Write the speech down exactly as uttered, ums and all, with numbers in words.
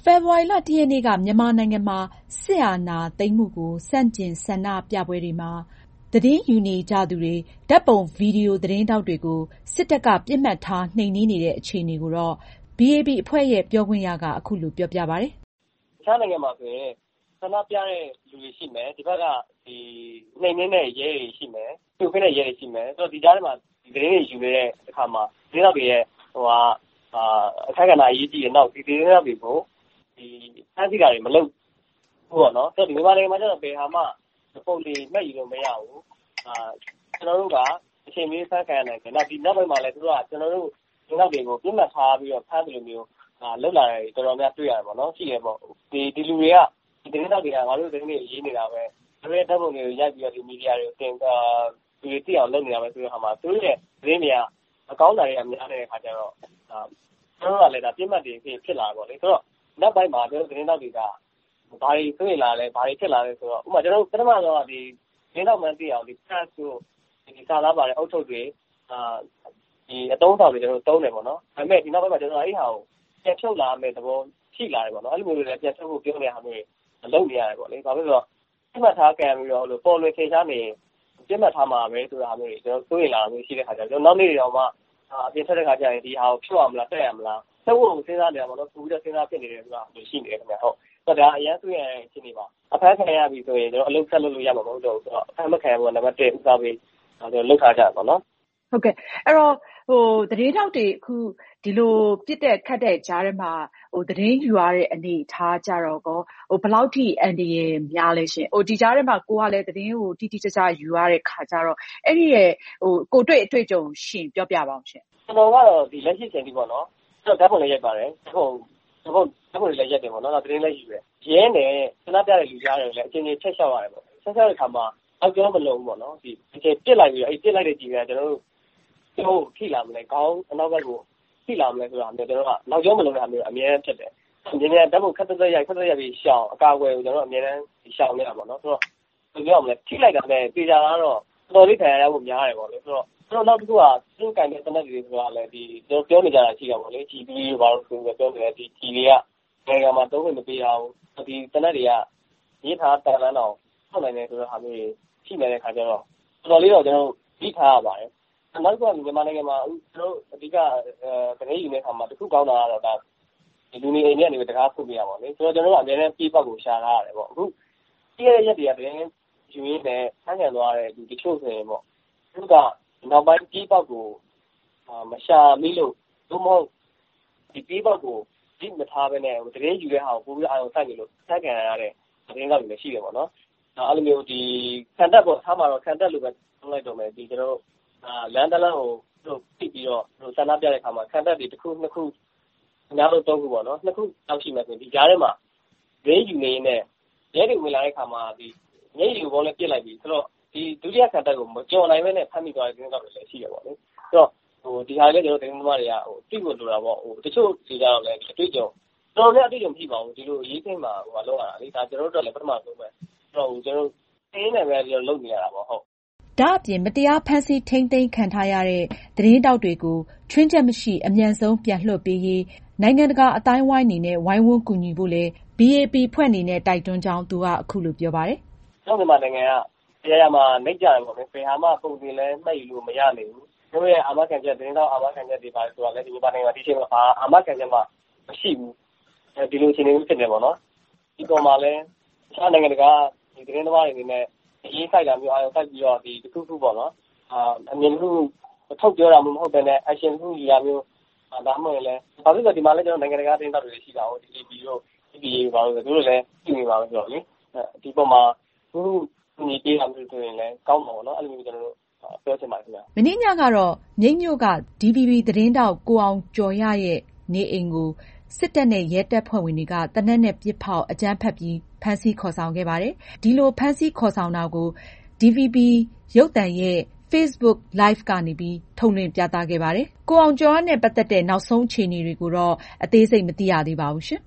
ဖေဖော်ဝါရီလ ၁ ရက်နေ့က မြန်မာနိုင်ငံမှာ စစ်အာဏာသိမ်းမှုကိုဆန့်ကျင်ဆန္ဒပြပွဲတွေမှာ သတင်းယူနေကြသူတွေ၊ ဓာတ်ပုံ၊ ဗွီဒီယိုသတင်းထောက်တွေကို စစ်တပ်က ပစ်မှတ်ထားနှိမ်နင်းနေတဲ့အခြေအနေကိုတော့ ဘီအေပီ အဖွဲ့ရဲ့ပြောခွင့်ရက အခုလိုပြောပြပါတယ်။ “တခြားနိုင်ငံမှာဆိုရင် ဆန္ဒပြတဲ့လူတွေရှိမယ်။ ဒီဘက်ကဒီနှိမ်နင်းတဲ့ရဲတွေရှိမယ်။ ဖြိုခွင်းတဲ့ရဲတွေရှိမယ်။ ဆိုတော့ဒီကြားထဲမှာသတင်းတွေယူနေတဲ့အခါမှာသတင်းထောက်တွေရဲ့ဟိုဟာအခက်အခဲအရေးကြီးတယ်။နောက်ဒီသတင်းထောက်တွေကိုဒီဖမ်းဆီးတာတွေမလုပ်ဘူးပေါ့နော်။ဆိုတော့ဒီမြန်မာနိုင်ငံမှာကျတော့ဘယ်ဟာမှပုံတွေမှတ်ယူလို့မရဘူး။အာကျွန်တော်တို့ကအချိန်မီဖမ်းခံရနိုင်တယ်။နောက်ဒီနောက်ပိုင်းမှာလည်းသူတို့ကကျွန်တော်တို့သတင်းထောက်တွေကိုပြစ်မှတ်ထားပြီးတော့ဖမ်းတယ်လို့မျိုးအာလောက်လာတယ်တော်တော်များတွေ့ရတယ်ပေါ့နော်။ရှိတယ်ပေါ့။ဒီဒီလူတွေကဒီသတင်းထောက်တွေကငါတို့သတင်းတွေရေးနေတာပဲ။သူတို့ရဲ့ဓာတ်ပုံတွေကိုရိုက်ပြီးတော့ဒီမီဒီယာတွေကိုတင်အာဒီသိအောင်လုပ်နေတာပဲဆိုတဲ့ဟာမှာသူတို့ရဲ့သတင်းတွေကအကောင်းတာတွေကများနေတဲ့အခါကျတော့အာကျွန်တော်တို့ကလည်းဒါပြစ်မှတ်တွေဖြစ်လာပေါ့လေ။ဆိုတော့နောက်ပိုင်းမှာကျွန်တော်သတင်းထောက်တွေကဘာတွေဆွေးလာလဲဘာတွေဖြစ်လာလဲဆိုတော့ဥပမာကျွန်တော်တို့ပထမဆုံးကဒီသတင်းထောက်မှန်းသိအောင်ဒီ press ကိုဒီစာသားပါတဲ့အုပ်ထုပ်တွေအာဒီအတုံးဆောင်တွေကျွန်တော်တို့တုံးတယ်ပေါ့နော်။ဒါပေမဲ့ဒီနောက်ပိုင်းမှာကျွန်တော်အဲ့ဟာကိုပြန်ဖြုတ်လာမယ်သဘောရှိလာတယ်ပေါ့နော်။အဲ့လိုမျိုးတွေလည်းပြန်ဖြုတ်ဖို့ပြောနေတာမျိုးတွေလုပ်နေရတယ်ပေါ့လေ။ဘာဖြစ်လို့လဲဆိုတော့ပြစ်မှတ်ထားကံပြီးတော့လို့ပေါ်လွင်ထင်ရှားနေပြစ်မှတ်ထားမှာပဲဆိုတာမျိုးတွေကျွန်တော်စိုးရိမ်လာမျိုးရှိတဲ့ခါကျတော့ကျွန်တော်နောက်နေ့တွေတော့မှအပြင်ထွက်တဲ့ခါကျရင်ဒီဟာကိုဖြုတ်အောင်မလားတက်ရမလားဆက်ဖို့စဉ်းစားနေရမှာတော့ပူပြီးတော့စဉ်းစားဖြစ်နေတယ်ဆိုတာမျိုးရှိနေတယ်ခင်ဗျဟုတ်။ဆိုတော့ဒါအရင်ဆိုရင်ရှင်းနေပါအဖမ်းခံရပြီဆိုရင်ကျွန်တော်အလုပ်ဆက်လုပ်လို့ရမှာမဟုတ်တော့ဘူးဆိုတော့အဖမ်းမခံဘူးကနံပါတ်တစ်ဦးစားပေးကျွန်တော်လုပ်ထားကြတယ်ပေါ့နော်။ဟုတ်ကဲ့အဲ့တော့ဟိုသတင်းထောက်တွေအခုဒီလိုပြစ်တဲ့ခတ်တဲ့ကြားထဲမှာဟိုသတင်းယူရတဲ့အနေအထားကြတော့ကောဟိုဘယ်လောက်ထိအန်ဒီရဲ့များလဲရှင်ဟိုဒီကြားထဲမှာကိုကလည်းသတင်းကိုတိတိကျကျယူရတဲ့ခါကြတော့အဲ့ဒီရဲ့ဟိုကိုတွေ့အတွေ့အကြုံရှင်ပြောပြပါအောင်ရှင်ကျွန်တော်ကတော့ဒီလက်ရှိချိန်ဒီပေါ့နော်ကျွန်တော်ဓာတ်ပုံလည်းရိုက်ပါတယ်ဓာတ်ပုံဓာတ်ပုံဓာတ်ပုံလည်းရိုက်တယ်ပေါ့နော်နောက်သတင်းလည်းယူတယ်ရဲနဲ့ဆန္ဒပြတဲ့လူကြားတယ်လည်းအချင်းချင်းချက်လျှောက်ရတယ်ပေါ့ဆက်ဆက်တဲ့ခါမှာအောက်ကျောမလုံးဘူးပေါ့နော်ဒီဒီပြစ်လိုက်ပြီးတော့အဲ့ပြစ်လိုက်တဲ့ကြည်ကကျွန်တော်တို့ကျွန်တော်ထိလာမလဲခေါင်းအနောက်ဘက်ကိုထိလာမလဲဆိုတာမျိုးကျွန်တော်ကနောက်ကျောမလုံးတဲ့ဟာမျိုးအများကြီးဖြစ်တယ်အမြင်နဲ့ဓာတ်ပုံခက်သက်သက်ရိုက်ခက်သက်ရိုက်ပြီးရှောင်းအကာအကွယ်ကိုကျွန်တော်တို့အများနဲ့ရှောင်းနေတာပေါ့နော်ဆိုတော့ဘယ်လိုပြောရမလဲထိလိုက်တာနဲ့တေချာကတော့တော်တော်လေးခံရဖို့များတယ်ပေါ့လေဆိုတော့ကျွန်တော်နောက်တစ်ခုကသူ့ကင်တဲ့တနက်တွေဆိုတာလည်းဒီကျွန်တော်ပြောနေကြတာရှိတာပေါ့လေဂျီပီဘာလို့ဆိုပြောနေတယ်ဒီဂျီတွေကနိုင်ငံမှာသုံးခွင့်မပေးအောင်ဒီတနက်တွေကရေးထားတန်လန်းအောင်ထုတ်နိုင်တယ်ဆိုတဲ့ဟာမျိုးရှိနေတဲ့ခါကျတော့တော်တော်လေးတော့ကျွန်တော်ပြီးထားရပါတယ်နောက်တစ်ခုကမြန်မာနိုင်ငံမှာကျွန်တော်အဓိကအဲသတင်းယူနေတဲ့အခါမှာတစ်ခုကောင်းတာကတော့ဒါဒီလူနေအိမ်ထဲကနေတကားဖွင့်ပြရပါမယ်ဆိုတော့ကျွန်တော်တို့အများနဲ့ပြေးပတ်ကိုရှာထားရတယ်ပေါ့အခုဒီရဲ့ရက်တွေကသတင်းယူရင်းနဲ့ဆန်းကျင်သွားတဲ့ဒီတချို့ဆိုရင်ပေါ့သူကနောက်ပိုင်းပြေးပတ်ကိုအာမရှာမိလို့ဘုမဟုတ်ဒီပြေးပတ်ကိုဒီမထားဘဲနဲ့သတင်းယူတဲ့ဟာကိုပို့ပြီးအာရုံစိုက်နေလို့စက်ခံရတဲ့သတင်းကောက်တွေလည်းရှိတယ်ပေါ့နော်အဲ့လိုမျိုးဒီခံတက်ပေါ့ထားမှာတော့ခံတက်လို့ပဲသုံးလိုက်တော့မယ်ဒီကျွန်တော်အာလန်တလန်ကိုတို့ပြပြီးတော့ဆန္ဒပြတဲ့ခါမှာခံတက်တွေတစ်ခုနှစ်ခုအများဆုံးသုံးခုပေါ့နော်နှစ်ခုတောက်ရှိမှဆိုဒီကြားထဲမှာဂိမ်းယူနေနဲ့ရဲတွေဝင်လာတဲ့ခါမှာဒီညရီဘောလည်းပြစ်လိုက်ပြီဆိုတော့ဒီဒုတိယခံတက်ကိုမကြော်နိုင်ဘဲနဲ့ဖမ်းမိသွားတဲ့သတင်းကောက်တွေလည်းရှိတယ်ပေါ့လေဆိုတော့ဟိုဒီဟာလည်းကျွန်တော်သတင်းသမားတွေကဟိုသိဖို့လိုတာပေါ့ဟိုတချို့ဒီကြတော့လည်းအတွေ့အကြုံတော်တော်များအတွေ့အကြုံဖြစ်ပါဘူးဒီလိုရေးသိမ်းမှာဟိုလောက်ရတာလေဒါကျွန်တော်တို့တော့လည်းပထမဆုံးပဲဆိုတော့ကျွန်တော်တင်းနေပဲကျွန်တော်လုပ်နေရတာပေါ့ဟုတ်ဒါအပြင်မတရားဖမ်းဆီးထိန်းသိမ်းခံထားရတဲ့သတင်းတောက်တွေကိုချွင်းချက်မရှိအမြန်ဆုံးပြန်လွှတ်ပေးရေးနိုင်ငံတကာအတိုင်းဝိုင်းအနေနဲ့ဝိုင်းဝန်းကူညီဖို့လဲ ဘီ အေ ပီ ဖွဲ့အနေနဲ့တိုက်တွန်းကြောင်းသူကအခုလိုပြောပါတယ်။ကျွန်တော်မြန်မာနိုင်ငံကတရားရမှာနှိမ့်ကြတယ်ပေါ့လေ။ဘယ်ဟာမှပုံစံလဲမှတ်ယူလို့မရနိုင်ဘူး။တို့ရဲ့အာမခံချက်သတင်းတောက်အာမခံချက်တွေပါဆိုတာလည်းဒီမြန်မာနိုင်ငံမှာဒီချိန်မှာအာမခံချက်မှမရှိဘူး။အဲဒီလိုအခြေအနေမျိုးဖြစ်နေပေါ့နော်။ဒီပေါ်မှာလဲတခြားနိုင်ငံတကာဒီသတင်းသမားတွေအနေနဲ့အရေးဆိုင်တာမျိုးအာရုံစိုက်ပြီးတော့ဒီတစ်ခုခုပေါ့နော်။အာအမြင်တစ်ခုထုတ်ပြောတာမျိုးမဟုတ်ဘဲနဲ့ action တစ်ခုယူတာမျိုးဒါမှမဟုတ်လဲဘာဖြစ်လို့ဒီမှာလဲကျွန်တော်နိုင်ငံတကာသတင်းတောက်တွေရှိတာဟုတ်ဒီ အေ ပီ တို့ ဒီ ပီ အေ ဘာလို့လဲသူတို့လည်းကြည့်နေပါလို့ဆိုတော့လေဒီပေါ်မှာသူတို့ညီပြေးတာမျိုးဆိုရင်လည်းကောင်းမှာပေါ့နော်အဲ့လိုမျိုးကျွန်တော်တို့ပြောချင်ပါတယ်ခင်ဗျာမင်းညကတော့မြိတ်မြို့က ဒီ ဗီ ဘီ သတင်းတောက်ကိုအောင်ကျော်ရရဲ့နေအိမ်ကိုစစ်တပ်နဲ့ရဲတပ်ဖွဲ့ဝင်တွေကသေနတ်နဲ့ပစ်ဖောက်အကြမ်းဖက်ပြီးဖမ်းဆီးခေါ်ဆောင်ခဲ့ပါတယ်ဒီလိုဖမ်းဆီးခေါ်ဆောင်တာကို ဒီ ဗီ ဘီ ရုပ်သံရဲ့ Facebook Live ကနေပြီးထုတ်လွှင့်ပြသခဲ့ပါတယ်ကိုအောင်ကျော်ရနဲ့ပတ်သက်တဲ့နောက်ဆုံးအခြေအနေတွေကိုတော့အသေးစိတ်မသိရသေးပါဘူးရှင်